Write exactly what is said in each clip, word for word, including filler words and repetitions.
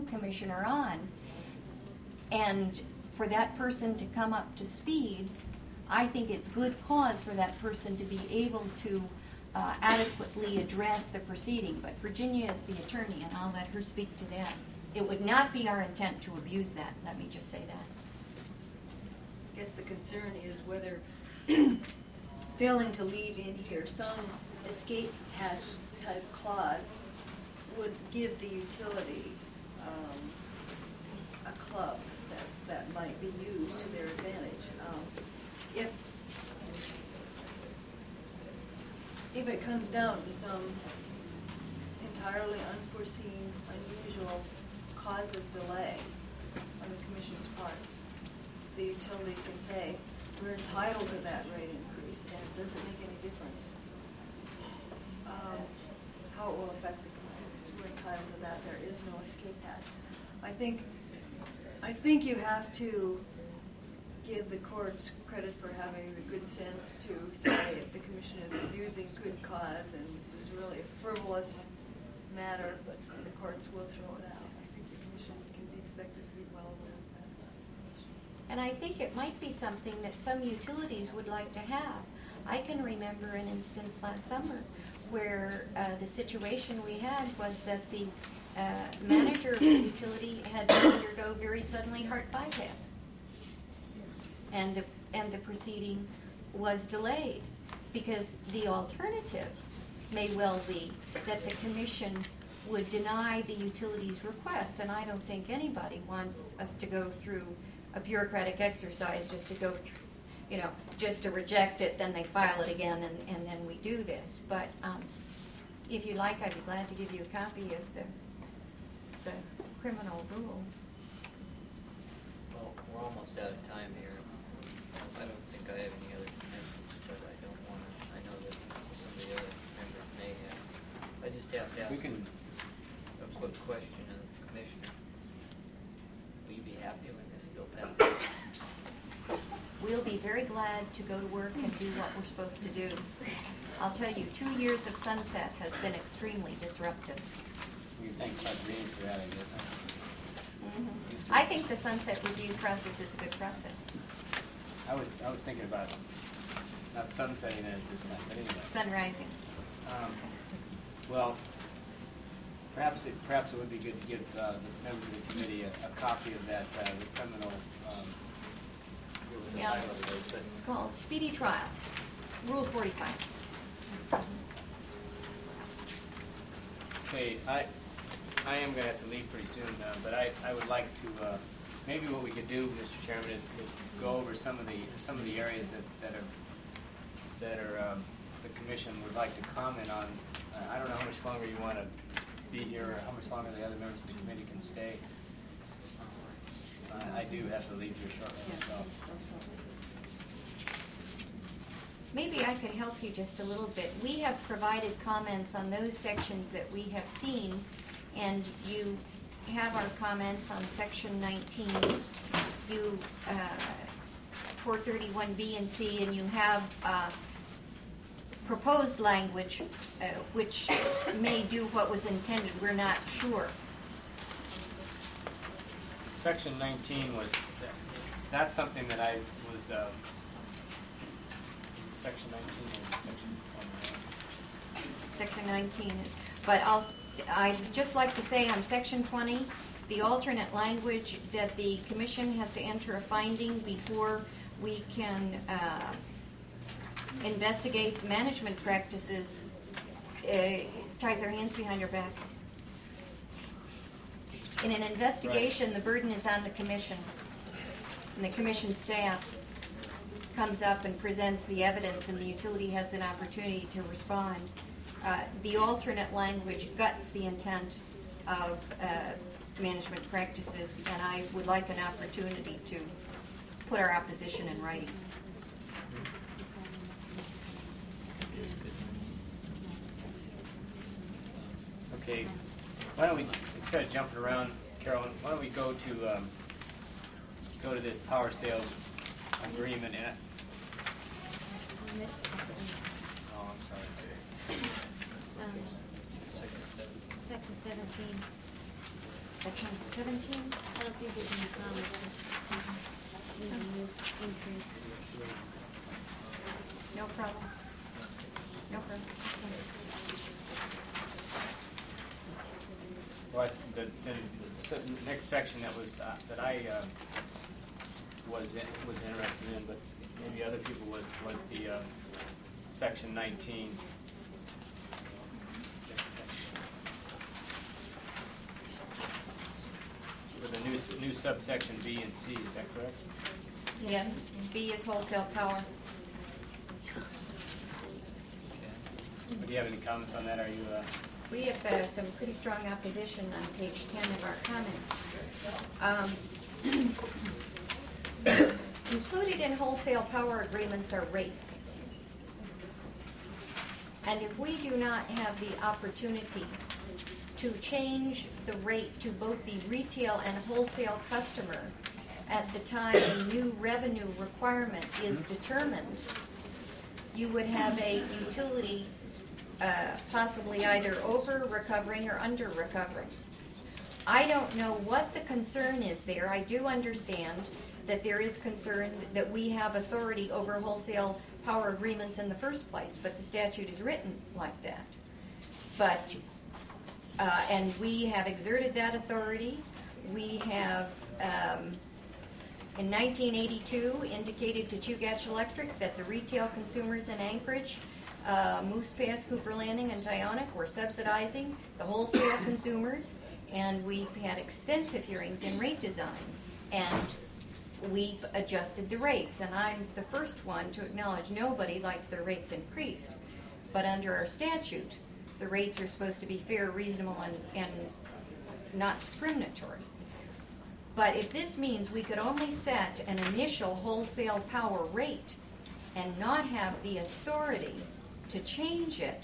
commissioner on, and for that person to come up to speed, I think it's good cause for that person to be able to uh, adequately address the proceeding. But Virginia is the attorney, and I'll let her speak to that. It would not be our intent to abuse that. Let me just say that. I guess the concern is whether failing to leave in here some escape hatch type clause would give the utility um, a club that, that might be used to their advantage. Um, if if it comes down to some entirely unforeseen, unusual cause of delay on the commission's part, the utility can say, we're entitled to that rate increase, and it doesn't make any difference um, how it will affect the consumers. We're entitled to that. There is no escape hatch. I think, I think you have to give the courts credit for having the good sense to say if the commission is abusing good cause and this is really a frivolous matter, but the courts will throw it out. I think the commission can be expected to be well aware of that. And I think it might be something that some utilities would like to have. I can remember an instance last summer where uh, the situation we had was that the uh, manager of the utility had to undergo very suddenly heart bypass. And the, and the proceeding was delayed because the alternative may well be that the commission would deny the utility's request, and I don't think anybody wants us to go through a bureaucratic exercise just to go through, you know, just to reject it, then they file it again, and, and then we do this. But um, if you like, I'd be glad to give you a copy of the, the criminal rules. Well, we're almost out of time here. I don't think I have any other comments, but I don't want to, I know that some of the other members may have. I just have to ask we can, a quick question of the commissioner. Will you be happy when this bill passes? We'll be very glad to go to work and do what we're supposed to do. I'll tell you, two years of sunset has been extremely disruptive. we thank Sabrina for that, I guess. Mm-hmm. I think the sunset review process is a good process. I was I was thinking about not sunsetting it at this time, but anyway. Sunrising. Um, well, perhaps it perhaps it would be good to give uh, the members of the committee a, a copy of that uh, the criminal. Um, Yeah. It's called Speedy Trial, Rule forty-five. Okay, I I am going to have to leave pretty soon, uh, but I, I would like to uh, maybe what we could do, Mister Chairman, is, is go over some of the some of the areas that that are that are um, the commission would like to comment on. Uh, I don't know how much longer you want to be here, or how much longer the other members of the committee can stay. Uh, I do have to leave here shortly, so. Maybe I could help you just a little bit. We have provided comments on those sections that we have seen, and you have our comments on section nineteen. You, uh, four thirty-one B and C, and you have uh, proposed language uh, which may do what was intended. We're not sure. Section nineteen was, that's something that I was, uh, section nineteen or section twenty? Section nineteen is, but I'll, I'd just like to say on section twenty, the alternate language that the commission has to enter a finding before we can uh, investigate management practices uh, ties our hands behind our back. In an investigation, the burden is on the commission, and the commission staff comes up and presents the evidence, and the utility has an opportunity to respond. Uh, the alternate language guts the intent of uh, management practices, and I would like an opportunity to put our opposition in writing. Okay, why don't we, instead of jumping around, Carolyn, why don't we go to um, go to this power sales agreement? And oh, I'm sorry. Um, section seventeen. section seventeen? I don't think there's any comments. You know, move increase. No problem. No problem. Well, I, the, the, the se- next section that was, uh, that I, uh, was in, was interested in, but maybe other people was, was the, uh, section nineteen. With a new, s- new subsection B and C, is that correct? Yes, B is wholesale power. Or do you have any comments on that? Are you, uh, We have uh, some pretty strong opposition on page ten of our comments. Um, Included in wholesale power agreements are rates. And if we do not have the opportunity to change the rate to both the retail and wholesale customer at the time a new revenue requirement is determined, you would have a utility uh, possibly either over-recovering or under-recovering. I don't know what the concern is there. I do understand that there is concern that we have authority over wholesale power agreements in the first place, but the statute is written like that. But, uh, and we have exerted that authority. We have, um, in nineteen eighty-two, indicated to Chugach Electric that the retail consumers in Anchorage, uh, Moose Pass, Cooper Landing, and Tyonek were subsidizing the wholesale consumers, and we've had extensive hearings in rate design, and we've adjusted the rates. And I'm the first one to acknowledge nobody likes their rates increased, but under our statute, the rates are supposed to be fair, reasonable, and, and not discriminatory. But if this means we could only set an initial wholesale power rate and not have the authority to change it,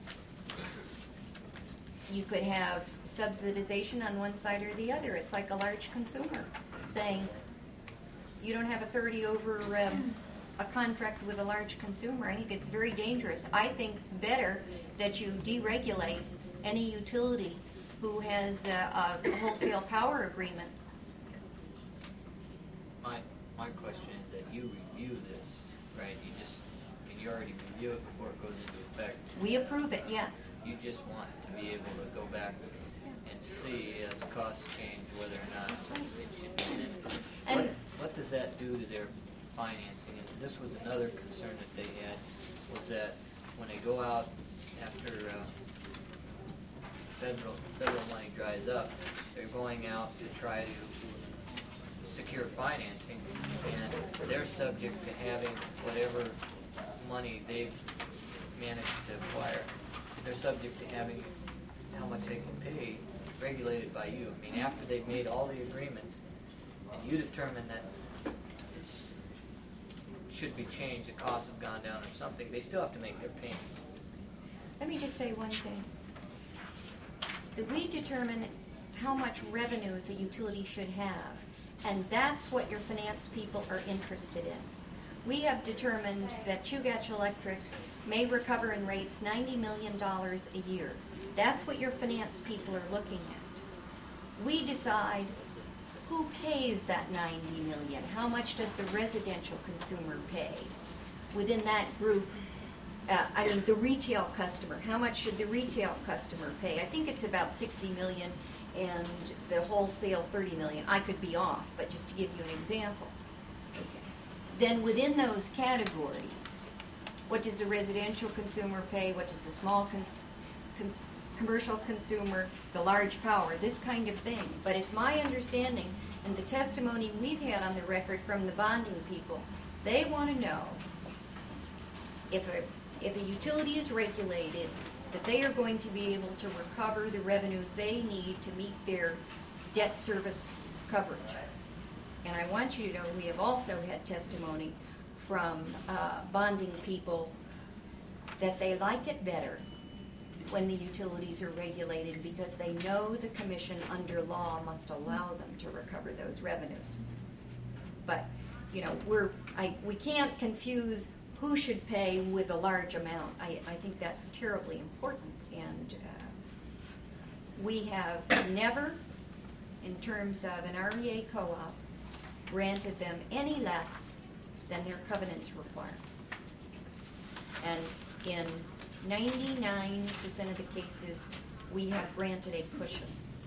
you could have subsidization on one side or the other. It's like a large consumer saying, you don't have authority over um, a contract with a large consumer. I think it's very dangerous. I think it's better that you deregulate any utility who has a, a wholesale power agreement. My, my question is that you review this, right? You just, I mean, you already review it before it goes into effect. We approve it, yes. You just want to be able to go back and see as costs change whether or not it should be an increase. And- What, what does that do to their financing? And this was another concern that they had, was that when they go out after uh, federal federal money dries up, they're going out to try to secure financing, and they're subject to having whatever money they've managed to acquire. They're subject to having how much they can pay regulated by you. I mean, after they've made all the agreements, and you determine that it should be changed, the costs have gone down or something, they still have to make their payments. Let me just say one thing. That we determine how much revenues a utility should have, and that's what your finance people are interested in. We have determined that Chugach Electric may recover in rates ninety million dollars a year. That's what your finance people are looking at. We decide who pays that ninety million dollars. How much does the residential consumer pay? Within that group, uh, I mean, the retail customer, how much should the retail customer pay? I think it's about sixty million dollars and the wholesale thirty million dollars. I could be off, but just to give you an example. Okay. Then within those categories, what does the residential consumer pay? What does the small cons cons commercial consumer, the large power, this kind of thing? But it's my understanding, and the testimony we've had on the record from the bonding people, they want to know if a, if a utility is regulated, that they are going to be able to recover the revenues they need to meet their debt service coverage. And I want you to know we have also had testimony from uh, bonding people that they like it better when the utilities are regulated because they know the commission under law must allow them to recover those revenues. But, you know, we're, I, we can't confuse who should pay with a large amount. I, I think that's terribly important. And uh, we have never in terms of an R E A co-op granted them any less than their covenants require. And in ninety-nine percent of the cases, we have granted a cushion.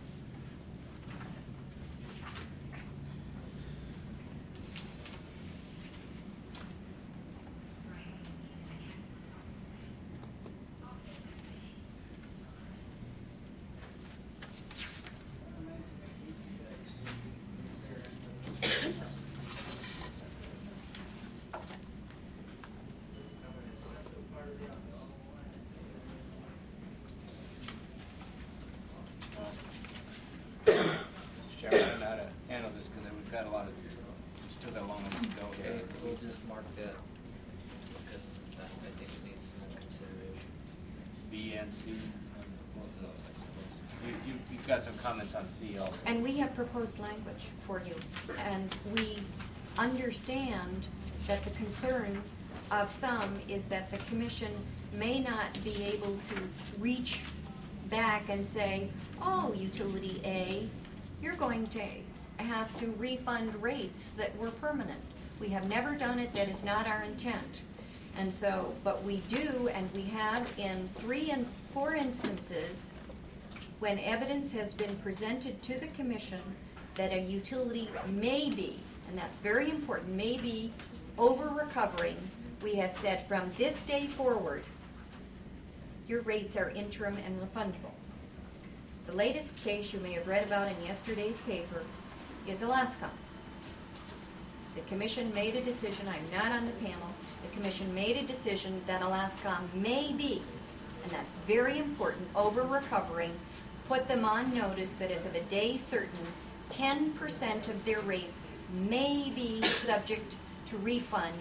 Mister Chairman, I don't know how to handle this because we've got a lot of, we've still got a long way to go Okay, here. we'll just mark that, because that, I think it needs some more consideration. B and C, um, both of those, I suppose. You, you, you've got some comments on C also. And we have proposed language for you. And we understand that the concern of some is that the commission may not be able to reach back and say, oh, utility A, you're going to have to refund rates that were permanent. We have never done it. That is not our intent. And so, but we do, and we have in three and four instances, when evidence has been presented to the commission that a utility may be, and that's very important, may be over-recovering, we have said from this day forward, your rates are interim and refundable. The latest case you may have read about in yesterday's paper is Alaska. The commission made a decision, I'm not on the panel, the commission made a decision that Alaska may be, and that's very important, over-recovering, put them on notice that as of a day certain, ten percent of their rates may be subject to refund,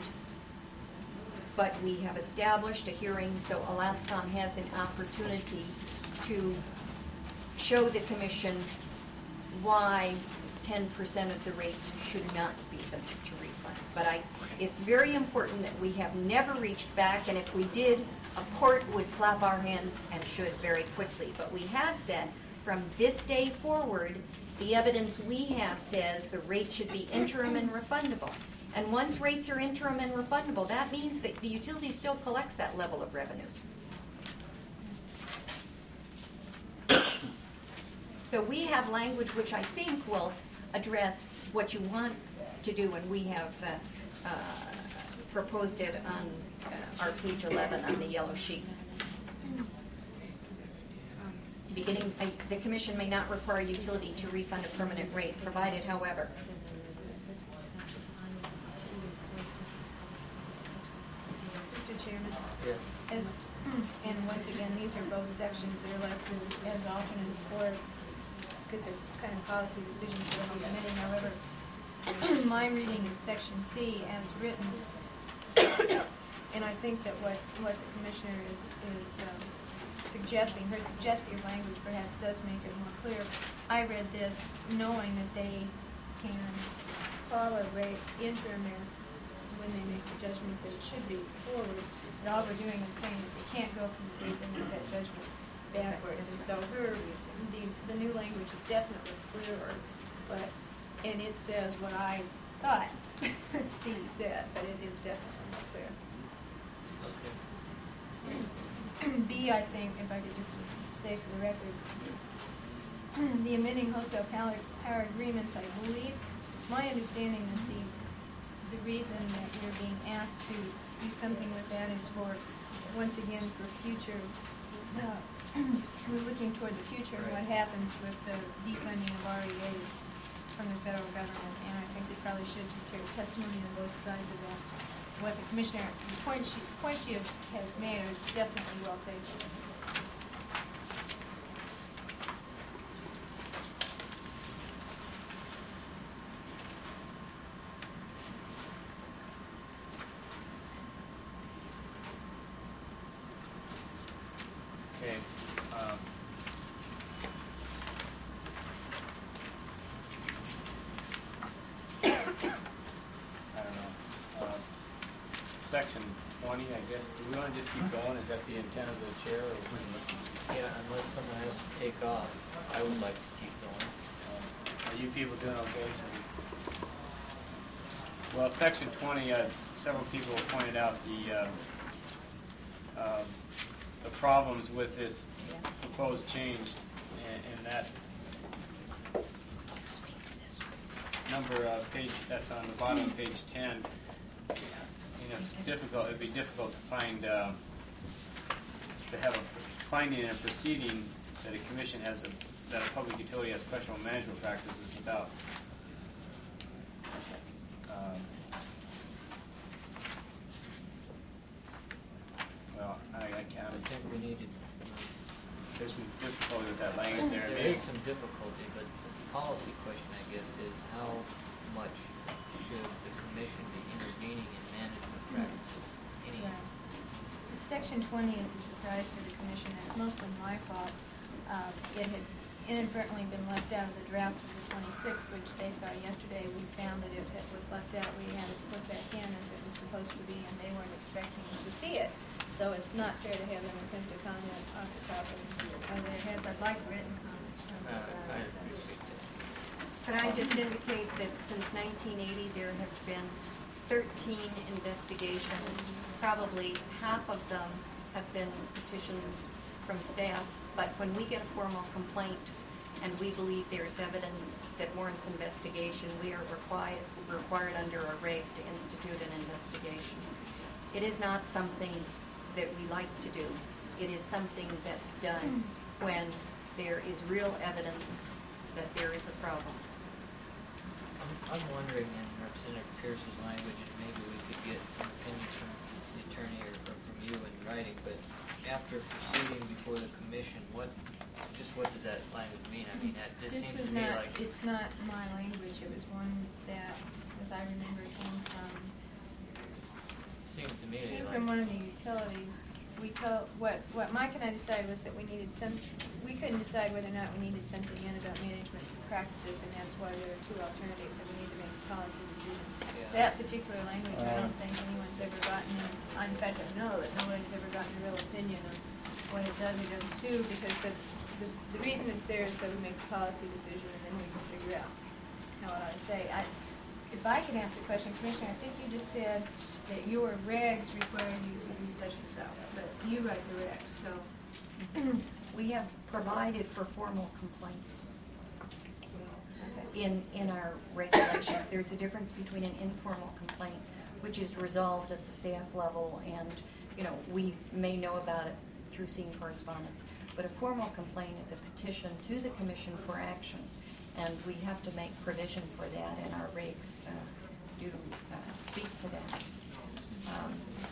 but we have established a hearing, so Alascom has an opportunity to show the commission why ten percent of the rates should not be subject to refund. But I, it's very important that we have never reached back, and if we did, a court would slap our hands and should very quickly. But we have said, from this day forward, the evidence we have says the rate should be interim and refundable. And once rates are interim and refundable, that means that the utility still collects that level of revenues. So we have language which I think will address what you want to do, and we have uh, uh, proposed it on uh, our page eleven on the yellow sheet. Beginning, uh, the commission may not require utility to refund a permanent rate, provided, however, Mister Chairman, Yes. as, and once again, these are both sections that are left as, as alternates for, because they're kind of policy decisions for the whole committee. However, my reading of section C as written, and I think that what, what the commissioner is, is um, suggesting, her suggestive language perhaps does make it more clear. I read this knowing that they can tolerate interim as when they make the judgment that it should be forward. But all we're doing is saying that they can't go from the date they make that judgment backwards. And so her, the, the new language is definitely clearer, but, and it says what I thought C said, but it is definitely more clear. B, I think, if I could just say for the record, the amending wholesale power, power agreements, I believe, it's my understanding that the the reason that we're being asked to do something with that is for, once again, for future, uh, we're looking toward the future and what happens with the defunding of R E As from the federal government, and I think we probably should just hear testimony on both sides of that. What the commissioner, the point she, point she has made is definitely well taken. Okay. um, I don't know. Uh, Section twenty, I guess, do we want to just keep going? Is that the intent of the chair? Or Yeah, unless someone has to take off, I would like to keep going. uh, Are Are you people doing okay? Well, section twenty, uh, several people have pointed out the, uh, uh, the problems with this proposed change, and, and that number, uh, page, that's on the bottom of page ten. You know, it's difficult, it'd be difficult to find, uh, to have a finding in a proceeding that a commission has a, that a public utility has professional management practices without Um, well, I, I can't. I think we need to, There's some difficulty with that language there. there is some difficulty, but the policy question, I guess, is how much should the commission be intervening in management practices? Any, Right. Section twenty is a surprise to the commission. It's mostly my fault. Um, It had inadvertently been left out of the draft of the twenty-sixth, which they saw yesterday. We found that it it was left out. We had it put back in as it was supposed to be, and they weren't expecting to see it. So it's not fair to have them attempt to comment off the top of of their heads. I'd like written comments from uh, them. I appreciate that. Could I just indicate that since nineteen eighty, there have been thirteen investigations. Probably half of them have been petitions from staff, but when we get a formal complaint and we believe there's evidence that warrants investigation, we are required, required under our regs to institute an investigation. It is not something that we like to do. It is something that's done when there is real evidence that there is a problem. I'm, I'm wondering, in Representative Pierce's language, and maybe we could get an opinion from the attorney or, or from you in writing, but after proceeding before the commission, what, just what does that language mean? I mean, that just This seems was to me not, like. it's not my language. It was one that, as I remember, came from Seems to me Came like. from one of the utilities. We told, what, what Mike and I decided was that we needed some, we couldn't decide whether or not we needed something in about management practices, and that's why there are two alternatives, and we need to make a policy decision. Yeah. That particular language, I don't Uh, think anyone's ever gotten, in fact, I know that nobody's ever gotten a real opinion of what it does or doesn't do, because the, the, the reason it's there is so we make the policy decision, and then we can figure out how it ought to say. I, if I can ask the question, Commissioner, I think you just said that your regs require you to do such and so, but you write the regs, so. We have provided for formal complaints Okay. in, in our regulations. There's a difference between an informal complaint, which is resolved at the staff level, and, you know, we may know about it through seeing correspondence. But a formal complaint is a petition to the commission for action, and we have to make provision for that, and our regs uh, do uh, speak to that. Um,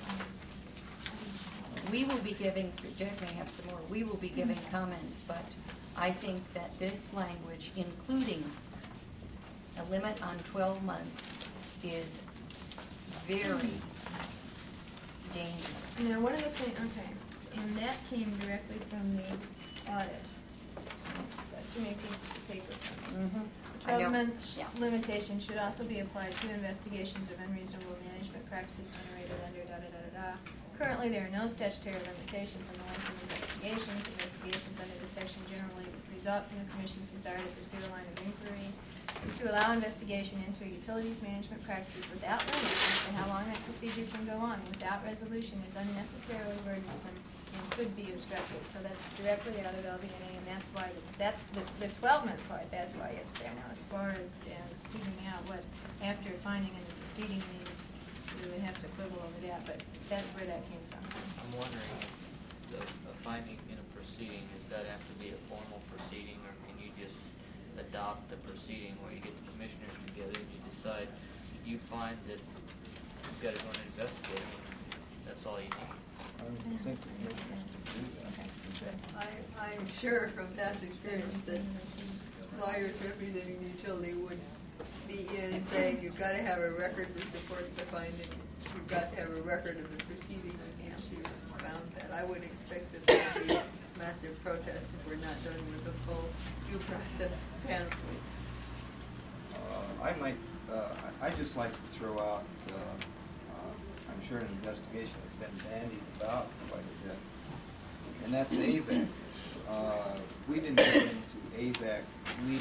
We will be giving, Jack may have some more, we will be giving comments, but I think that this language, including a limit on twelve months, is very dangerous. Now, one of the things, okay, and that came directly from the audit. Got too many pieces of paper from me. Mhm. I know. Twelve months Yeah. limitation should also be applied to investigations of unreasonable management practices generated under da-da-da-da-da. Currently, there are no statutory limitations on the length of investigations. Investigations under this section generally result from the Commission's desire to pursue a line of inquiry to allow investigation into utilities management practices without limit as to how long that procedure can go on without resolution is unnecessarily burdensome and could be obstructive. So that's directly out of L B N A, and that's why, the- that's the, the twelve-month part, that's why it's there. Now, as far as, as figuring out what, after finding in the proceeding means, we would have to quibble over that, but that's where that came from. I'm wondering if the, a finding in a proceeding, does that have to be a formal proceeding, or can you just adopt the proceeding where you get the commissioners together and you decide, you find that you've got to go and investigate, and that's all you need? I don't think the commissioners can do that. Okay, good. I, I'm sure from past experience that lawyers representing the utility would be in saying you've got to have a record to support the finding. You've got to have a record of the proceeding in which you found that. I would expect that there would be massive protests if we're not done with the full due process panoply. Uh, I might, uh, I- I'd just like to throw out, uh, uh, I'm sure an investigation has been bandied about quite a bit, and that's A V E C. Uh, We've been getting into A V E C at least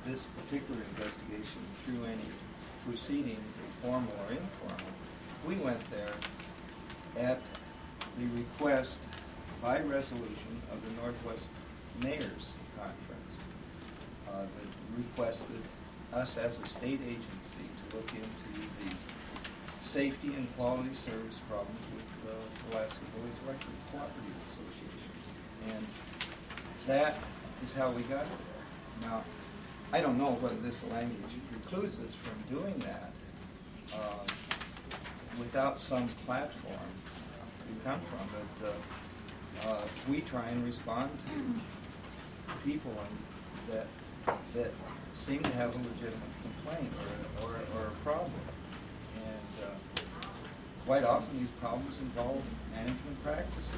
this particular investigation through any proceeding, formal or informal. We went there at the request by resolution of the Northwest Mayor's Conference uh, that requested us as a state agency to look into the safety and quality service problems with uh, Alaska Village Electric Cooperative Association. And that is how we got it. Now, I don't know whether this language precludes us from doing that uh, without some platform to come from, but uh, uh, we try and respond to people and that that seem to have a legitimate complaint or, or, or a problem. And uh, quite often these problems involve management practices.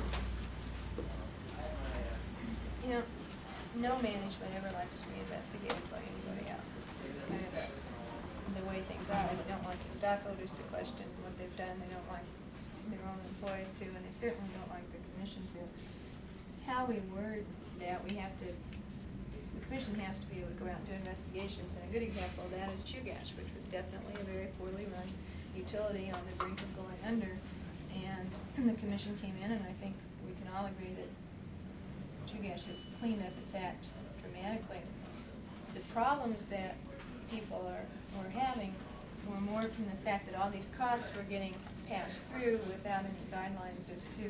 You know, no management ever likes to be investigated by anybody else. It's just kind of the, the way things are. They don't like the stockholders to question what they've done. They don't like their own employees to, and they certainly don't like the commission to. How we word that, we have to, the commission has to be able to go out and do investigations. And a good example of that is Chugach, which was definitely a very poorly run utility on the brink of going under. And the commission came in, and I think we can all agree that Chugach has cleaned up its act dramatically. The problems that people are were having were more from the fact that all these costs were getting passed through without any guidelines as to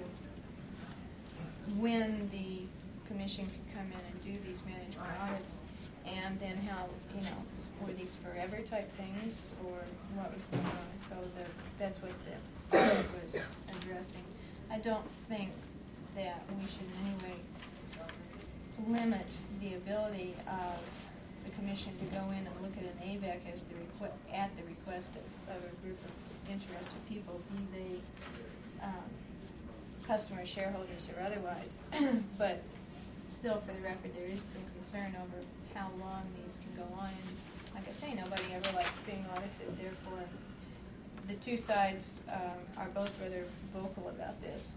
when the commission could come in and do these management audits, and then how, you know, were these forever type things or what was going on. So the, that's what the audit was addressing. I don't think that we should in any way limit the ability of the commission to go in and look at an A V E C as the requ at the request of, of a group of interested people, be they um, customers, shareholders, or otherwise. But still, for the record, there is some concern over how long these can go on. And like I say, nobody ever likes being audited. Therefore, the two sides um, are both rather vocal about this.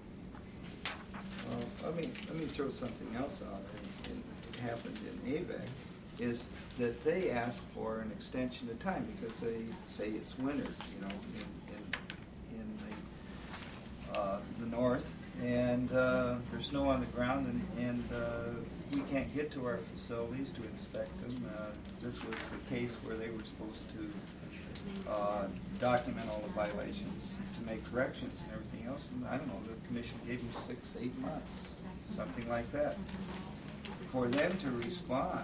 Uh, let me let me throw something else out. And, and it happened in A V E C is that they ask for an extension of time because they say it's winter, you know, in in, in the uh, the north, and uh, there's snow on the ground, and and uh, we can't get to our facilities to inspect them. Uh, this was the case where they were supposed to uh, document all the violations, to make corrections and everything else, and I don't know, the commission gave them six, eight months, something like that, for them to respond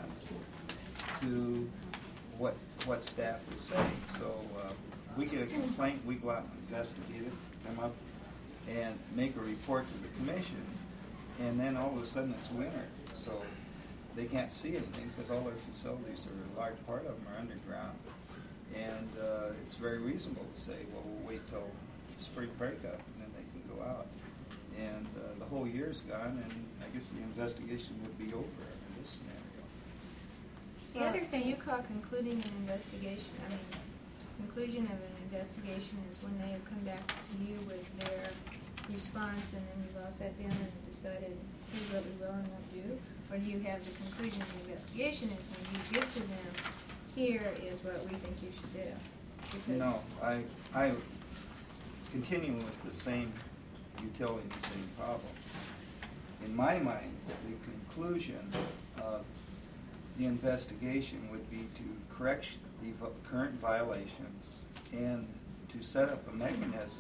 to what what staff is saying. So uh, we get a complaint, we go out and investigate it, come up and make a report to the commission, and then all of a sudden it's winter, so they can't see anything because all their facilities, or a large part of them, are underground. And uh, it's very reasonable to say, well, we'll wait till spring breakup and then they can go out. And uh, the whole year's gone, and I guess the investigation would be over in this scenario. The other thing, you call concluding an investigation, I mean, conclusion of an investigation is when they have come back to you with their response, and then you've all sat down and decided here's what we will and won't do? Or do you have the conclusion of the investigation is when you give to them, here is what we think you should do? Because No, I, I continue with the same utility, the same problem. In my mind, the conclusion of the investigation would be to correct the vo- current violations and to set up a mechanism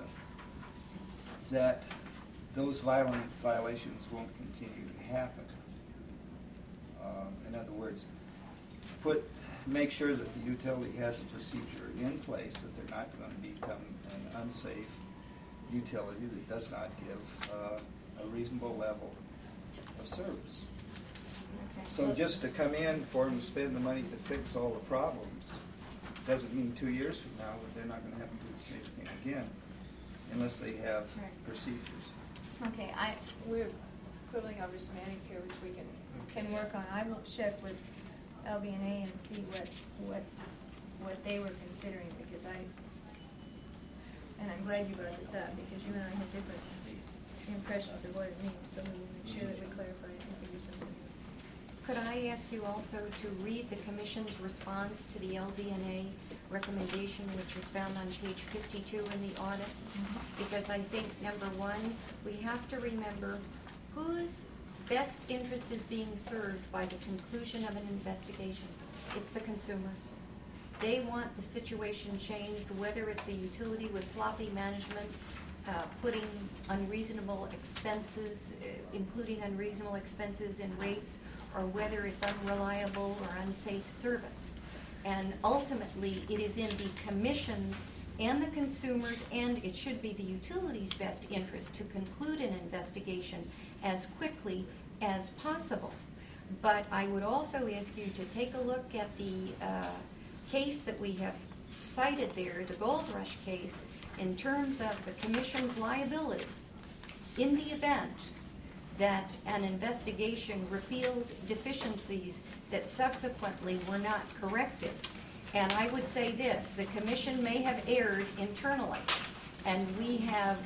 that those violent violations won't continue to happen. Uh, in other words, put make sure that the utility has a procedure in place that they're not going to become an unsafe utility that does not give uh, a reasonable level of service. Okay. So just to come in for them to spend the money to fix all the problems doesn't mean two years from now that they're not going to have to do the same thing again unless they have Right. procedures. Okay, I, we're quibbling over semantics here, which we can, can work on. I will check with L B N A and see what, what, what they were considering, because I, and I'm glad you brought this up, because you and I have different impressions of what it means, so we will make sure that we clarify it and figure something out. could I ask you also to read the Commission's response to the L D N A recommendation, which is found on page fifty-two in the audit? Because I think, number one, we have to remember whose best interest is being served by the conclusion of an investigation. It's the consumers. They want the situation changed, whether it's a utility with sloppy management, uh, putting unreasonable expenses, uh, including unreasonable expenses in rates, or whether it's unreliable or unsafe service. And ultimately, it is in the Commission's and the consumers, and it should be the utility's best interest to conclude an investigation as quickly as possible. But I would also ask you to take a look at the uh, case that we have cited there, the Gold Rush case, in terms of the Commission's liability in the event that an investigation revealed deficiencies that subsequently were not corrected. And I would say this, the Commission may have erred internally, and we have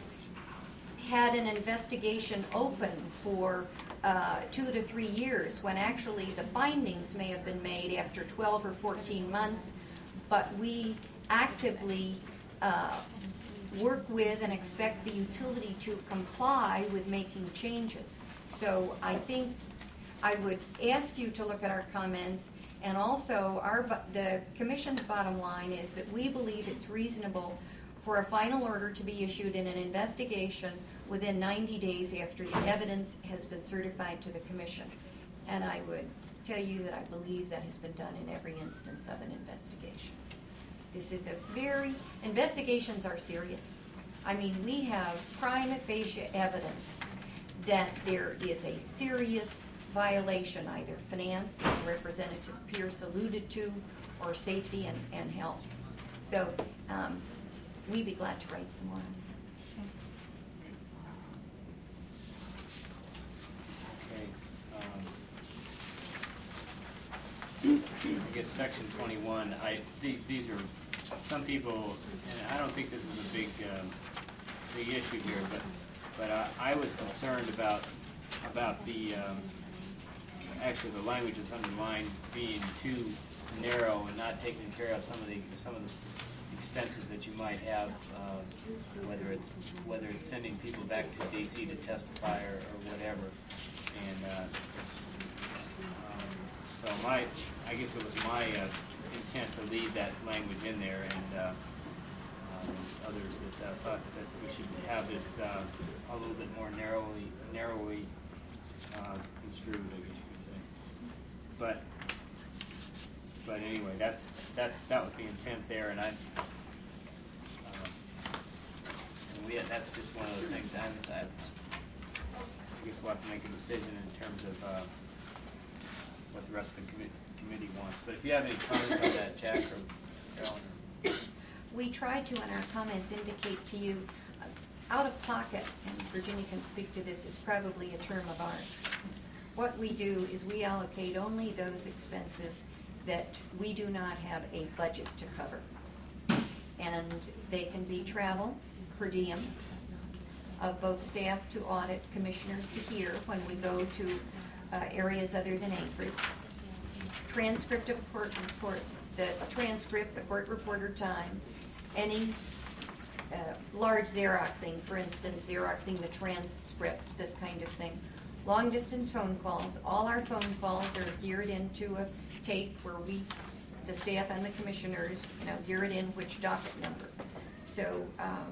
had an investigation open for uh, two to three years, when actually the findings may have been made after twelve or fourteen months, but we actively uh, work with and expect the utility to comply with making changes. So I think I would ask you to look at our comments, and also our, the Commission's bottom line is that we believe it's reasonable for a final order to be issued in an investigation within ninety days after the evidence has been certified to the Commission. And I would tell you that I believe that has been done in every instance of an investigation. This is a very, investigations are serious. I mean, we have prima facie evidence that there is a serious violation, either finance, as Representative Pierce alluded to, or safety and, and health. So um, we'd be glad to write some more on Okay. Um, I guess section twenty-one, I, these, these are, some people, and I don't think this is a big, um, big issue here, but, but uh, I was concerned about, about the, um, actually the language is underlined being too narrow and not taking care of some of the, some of the expenses that you might have, uh, whether it's, whether it's sending people back to D C to testify or, or whatever. And, uh, um, so my, I guess it was my uh, intent to leave that language in there, and uh, um, others that uh, thought that we should have this uh, a little bit more narrowly, narrowly uh, construed, I guess you could say. But, but anyway, that's that's that was the intent there, and I, uh, and we that's just one of those things. I'm, I, I guess we'll have to make a decision in terms of uh, what the rest of the committee committee wants. But if you have any comments on that, Jack or Carolyn? Or We try to, in our comments, indicate to you, uh, out of pocket, and Virginia can speak to this, is probably a term of art. What we do is we allocate only those expenses that we do not have a budget to cover. And they can be travel, per diem, of both staff to audit, commissioners to hear when we go to uh, areas other than Anchorage, transcript of court report, the transcript, the court reporter time, any uh, large Xeroxing, for instance, Xeroxing the transcript, this kind of thing. Long distance phone calls, all our phone calls are geared into a tape where we, the staff and the commissioners, you know, gear it in which docket number. So um,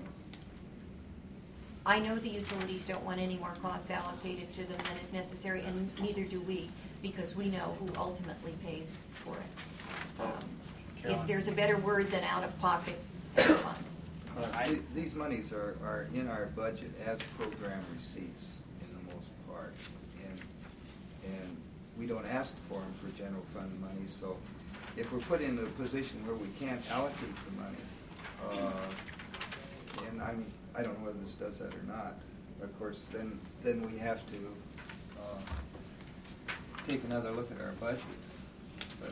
I know the utilities don't want any more costs allocated to them than is necessary, and neither do we, because we know who ultimately pays for it. Um, if there's a better word than out of pocket, that's fine. Uh, th- These monies are, are in our budget as program receipts in the most part, and, and we don't ask for them for general fund money, so if we're put in a position where we can't allocate the money, uh, and I'm, I don't know whether this does that or not, of course, then, then we have to uh, take another look at our budget. But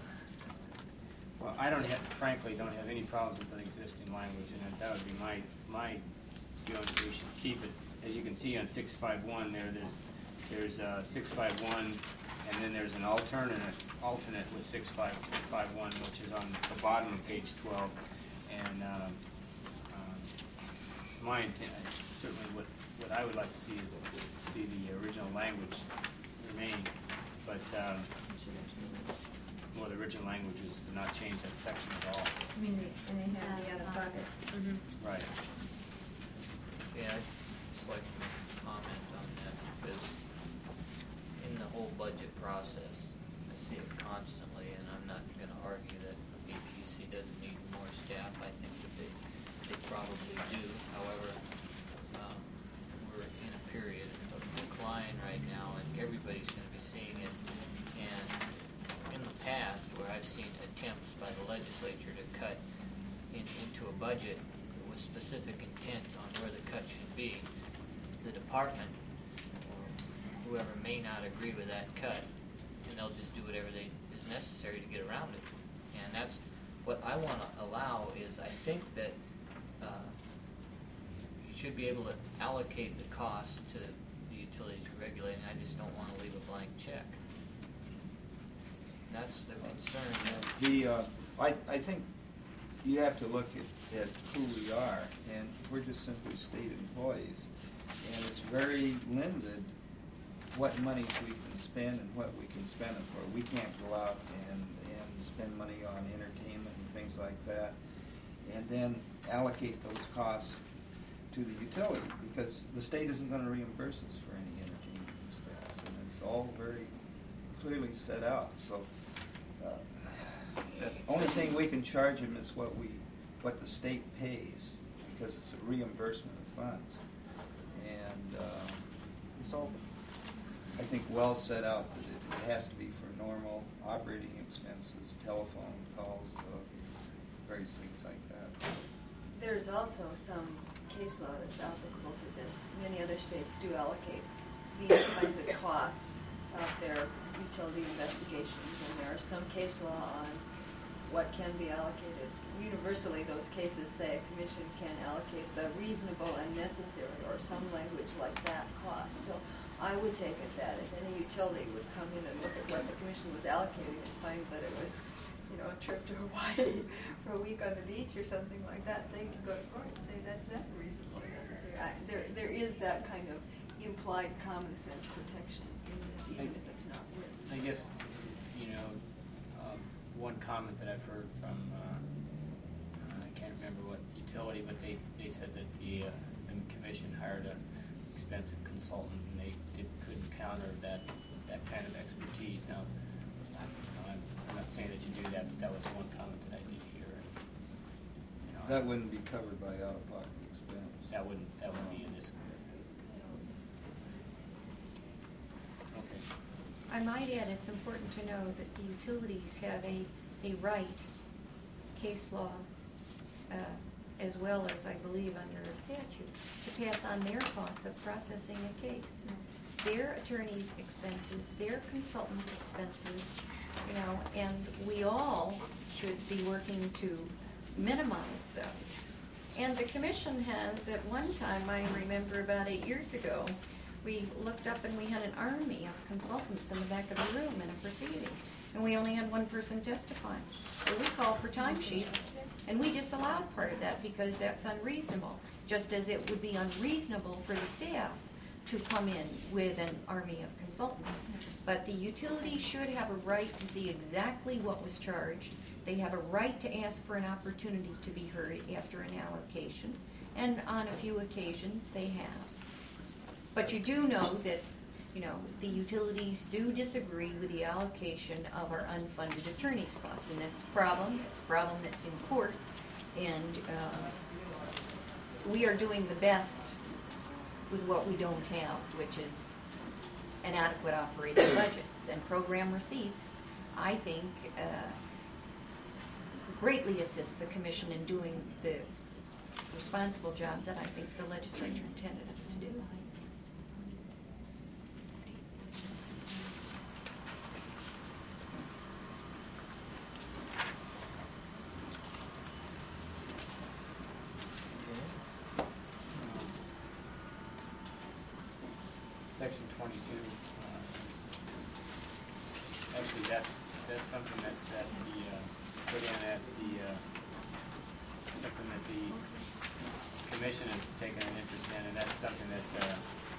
Well, I don't have, frankly, don't have any problems with an existing language, and that would be my, my feeling that we should keep it. As you can see on six five one there, there's, there's uh, six five one, And then there's an alternate, alternate with six five five one, which is on the bottom of page twelve. And um, um, my intent, certainly what, what I would like to see is see the original language remain, but um, well, the original language is to not change that section at all. I mean, they- and they have the out of pocket. Right. Yeah, I'd just like to make a comment on that, because in the whole budget process, I see it constantly, and I'm not gonna argue that A P C doesn't need more staff. I think that they, they probably do. However, um, we're in a period of decline right now, and everybody's gonna be seeing it. And in the past, where I've seen attempts by the legislature to cut in, into a budget with specific intent on where the cut should be, the department, or whoever may not agree with that cut, and they'll just do whatever they, is necessary to get around it. And that's what I want to allow is, I think that uh, you should be able to allocate the cost to the utilities you're regulating. I just don't want to leave a blank check. That's the concern. The, uh, I, I think you have to look at, at who we are, and we're just simply state employees. And it's very limited what monies we can spend and what we can spend it for. We can't go out and, and spend money on entertainment and things like that, and then allocate those costs to the utility, because the state isn't gonna reimburse us for any entertainment expense, and it's all very clearly set out, so. uh, The only thing we can charge them is what we, what the state pays, because it's a reimbursement of funds. And uh, it's all, I think, well set out that it it has to be for normal operating expenses, telephone calls, uh, various things like that. There's also some case law that's applicable to this. Many other states do allocate these kinds of costs of their utility investigations, and there are some case law on what can be allocated. Universally, those cases say a commission can allocate the reasonable and necessary, or some language like that cost. So I would take it that if any utility would come in and look at what the commission was allocating and find that it was, you know, a trip to Hawaii for a week on the beach or something like that, they can go to court and say that's not reasonable or necessary. I, there, there is that kind of implied common sense protection in this, even if it's not written. I guess, you know, um, one comment that I've heard from, uh, I can't remember what utility, but they, they said that the, uh, the commission hired an expensive consultant, and they did, couldn't counter that, that kind of expertise. Now, I'm, I'm not saying that you do that, but that was one comment that I did hear. And, you know, That wouldn't be covered by out-of-pocket expense. That wouldn't, that wouldn't be in this. Okay. I might add, it's important to know that the utilities have a, a right, case law, uh, as well as, I believe, under a statute, to pass on their costs of processing a case. Their attorney's expenses, their consultant's expenses, you know, and we all should be working to minimize those. And the commission has, at one time, I remember about eight years ago, we looked up and we had an army of consultants in the back of the room in a proceeding, and we only had one person testifying. So we called for timesheets, and we disallowed part of that because that's unreasonable, just as it would be unreasonable for the staff to come in with an army of consultants. But the utility should have a right to see exactly what was charged. They have a right to ask for an opportunity to be heard after an allocation, and on a few occasions, they have. But you do know that, you know, the utilities do disagree with the allocation of our unfunded attorney's costs, and that's a problem. It's a problem that's in court, and uh, we are doing the best with what we don't have, which is an adequate operating budget. Then program receipts, I think, uh, greatly assists the commission in doing the responsible job that I think the legislature intended us to do. Section twenty-two, uh, is, is obviously, that's, that's something that's at the, uh, put in at the, uh, something that the commission has taken an interest in, and that's something that, uh,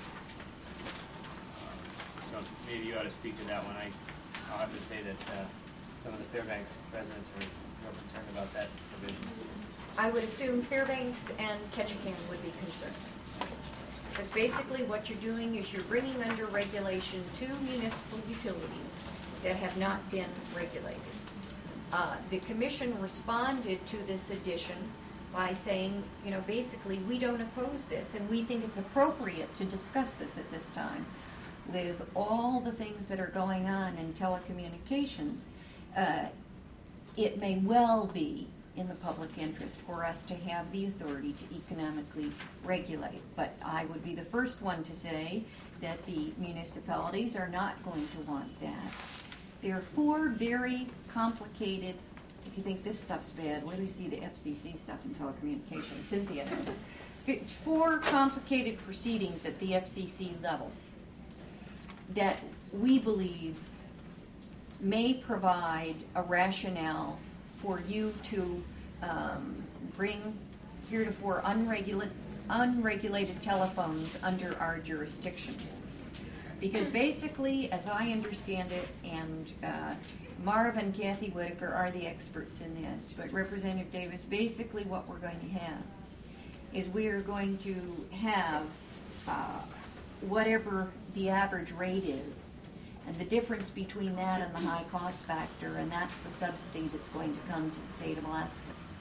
um, so maybe you ought to speak to that one. I, I'll have to say that, uh, some of the Fairbanks residents are real concerned about that provision. I would assume Fairbanks and Ketchikan would be concerned. Because basically what you're doing is you're bringing under regulation two municipal utilities that have not been regulated. Uh, the commission responded to this addition by saying, you know, basically, we don't oppose this, and we think it's appropriate to discuss this at this time. With all the things that are going on in telecommunications, uh, it may well be in the public interest for us to have the authority to economically regulate. But I would be the first one to say that the municipalities are not going to want that. There are four very complicated, if you think this stuff's bad, wait till you see the F C C stuff in telecommunications. Cynthia knows. Four complicated proceedings at the F C C level that we believe may provide a rationale for you to um, bring heretofore unregulated, unregulated telephones under our jurisdiction. Because basically, as I understand it, and uh, Marv and Kathy Whitaker are the experts in this, but Representative Davis, basically what we're going to have is we are going to have uh, whatever the average rate is, and the difference between that and the high cost factor, and that's the subsidy that's going to come to the state of Alaska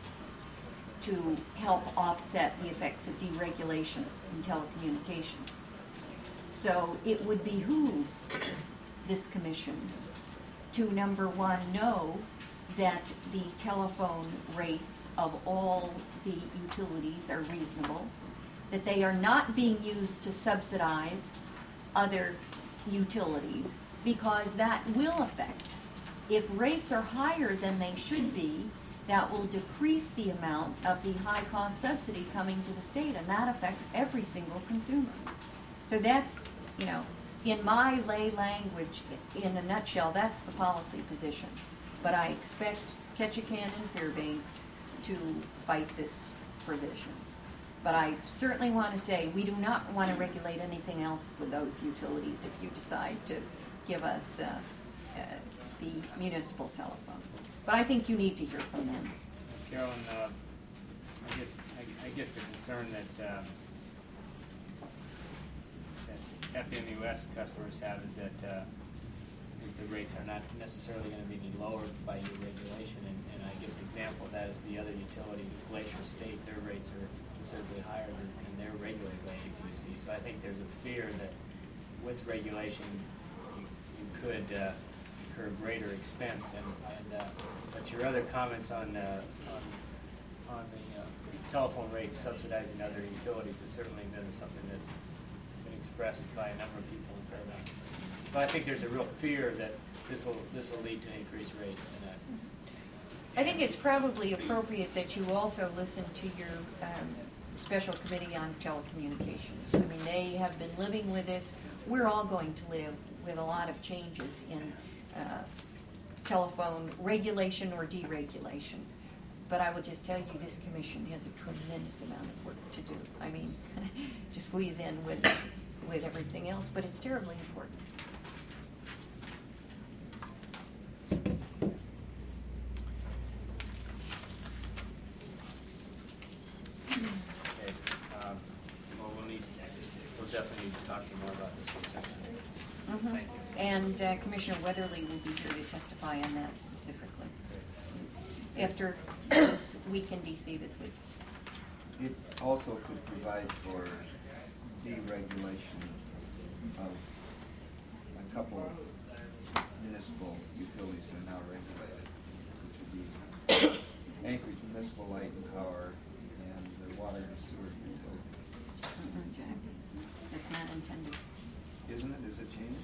to help offset the effects of deregulation in telecommunications. So it would behoove this commission to, number one, know that the telephone rates of all the utilities are reasonable, that they are not being used to subsidize other utilities, because that will affect. If rates are higher than they should be, that will decrease the amount of the high-cost subsidy coming to the state, and that affects every single consumer. So that's, you know, in my lay language, in a nutshell, that's the policy position. But I expect Ketchikan and Fairbanks to fight this provision. But I certainly want to say we do not want to regulate anything else with those utilities if you decide to give us uh, uh, the municipal telephone. But I think you need to hear from them. Carolyn, uh, I guess I, I guess the concern that, um, that F M U S customers have is that uh, is the rates are not necessarily going to be any lower by new regulation, and, and I guess an example of that is the other utility, Glacier State. Their rates are considerably higher than and they're regulated by A P U C. So I think there's a fear that with regulation you, you could uh, incur greater expense. And, and uh, but your other comments on uh, on, on the uh, telephone rates subsidizing other utilities has certainly been something that's been expressed by a number of people in Fairbanks. So I think there's a real fear that this will this will lead to increased rates. And uh, I think it's probably appropriate that you also listen to your um, Special Committee on Telecommunications. I mean, they have been living with this. We're all going to live with a lot of changes in uh, telephone regulation or deregulation. But I will just tell you, this commission has a tremendous amount of work to do. I mean, to squeeze in with, with everything else, but it's terribly important. Okay. Um, well, we'll need, we'll definitely need to talk to you more about this one section. Mm-hmm. Thank you. And uh, Commissioner Weatherly will be sure to testify on that specifically after this week in D C this week. It also could provide for deregulation of a couple of municipal utilities that are now regulated, which would be Anchorage Municipal Light and Power and the water and sewer utilities. Mm-mm, Jack. That's not intended. Isn't it? Is it changed?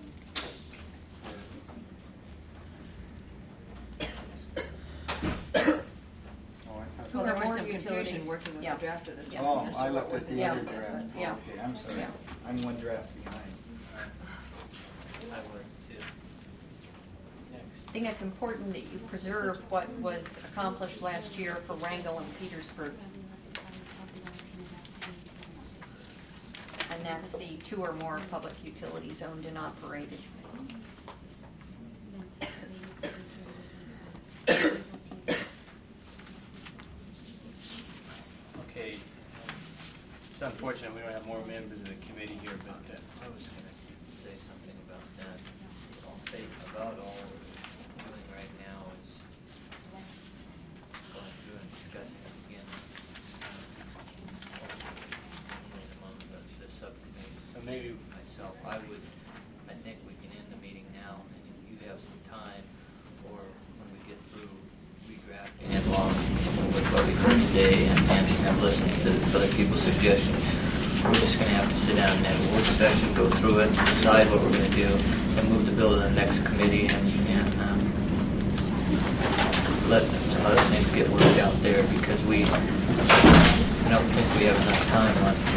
Oh, I thought. Two Well, there or was more some utilities. confusion working with Yeah. the draft of this Yeah. one. Oh, as to I what looked was at the Yeah. other intended, draft. but- Yeah. Okay, I'm sorry. Yeah. I'm one draft behind. I was too. I think it's important that you preserve what was accomplished last year for Wrangell and Petersburg. And that's the two or more public utilities owned and operated. Okay. It's unfortunate we don't have more members of the committee here, but uh, I was gonna say something about that. They, about all we're doing right now is going through and discussing it again. Among the, the subcommittee. so maybe, Myself, I would, I think we can end the meeting now, and if you have some time, or when we get through redrafting and along with what we heard today, and, and have listened to other people's suggestions, we're just gonna have to sit down and have a work session, go through it, decide what we're gonna do, and move the bill to the next committee, and, and, um, let some other things get worked out there, because we, I don't think we have enough time left to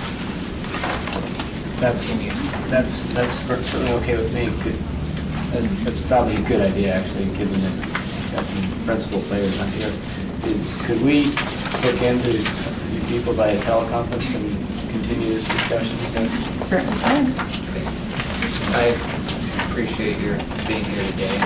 that's, continue. that's, that's certainly okay with me. Good. That- That's probably a good idea, actually, given that got some principal players on here. Is- Could we look into some of you people by a teleconference and continue this discussion? Certainly can. I appreciate your being here today.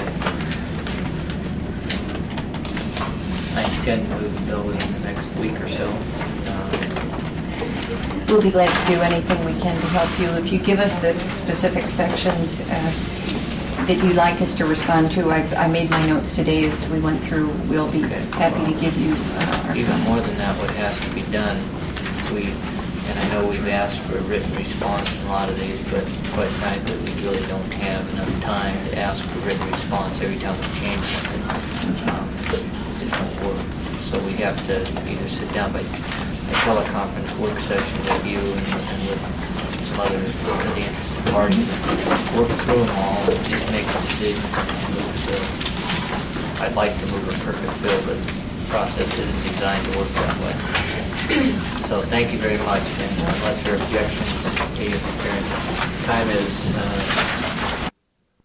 I intend to move the bill within the next week or so. Um, We'll be glad to do anything we can to help you. If you give us the specific sections uh, that you'd like us to respond to, I, I made my notes today as we went through. We'll be happy to give you uh, our Even more comments. than that, what has to be done, we, and I know we've asked for a written response in a lot of these, but quite frankly, we really don't have enough time to ask for written response every time we change something. Um, It just won't work. So we have to either sit down by a teleconference work session with you and and with some other, of the interested parties, work through them all, and just make a decision and move the bill. I'd like to move a perfect bill, but the process isn't designed to work that way. So thank you very much, and unless there are objections, be prepared. Time is uh,